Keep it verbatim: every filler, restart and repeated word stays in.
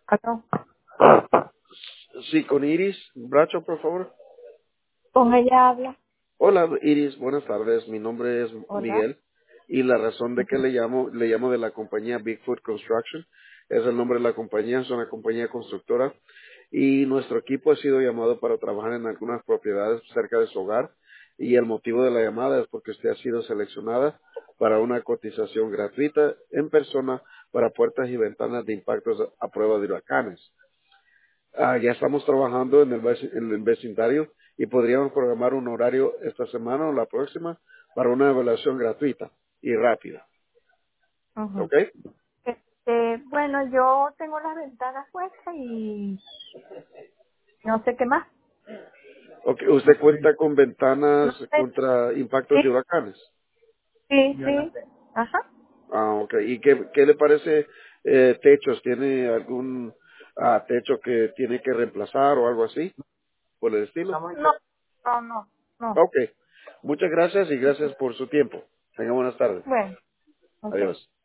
Aló. Sí, con Iris Bracho, por favor. Con ella habla. Hola, Iris, buenas tardes. Mi nombre es Hola. Miguel y la razón de que Ujú. le llamo, le llamo de la compañía Bigfoot Construction. Es el nombre de la compañía, es una compañía constructora y nuestro equipo ha sido llamado para trabajar en algunas propiedades cerca de su hogar y el motivo de la llamada es porque usted ha sido seleccionada para una cotización gratuita en persona para puertas y ventanas de impactos a prueba de huracanes. Ah, ya estamos trabajando en el, veci- en el vecindario y podríamos programar un horario esta semana o la próxima para una evaluación gratuita y rápida. Ujú. ¿Ok? Este, bueno, yo tengo las ventanas puestas y no sé qué más. Ok, ¿usted cuenta con No ventanas sé. contra impactos de Sí, huracanes? sí, sí. Ajá. Ah, ok. ¿Y qué, qué le parece eh, techos? ¿Tiene algún ah, techo que tiene que reemplazar o algo así por el estilo? No, no, no, no. Ok. Muchas gracias y gracias por su tiempo. Tenga buenas tardes. Bueno, ok. Adiós.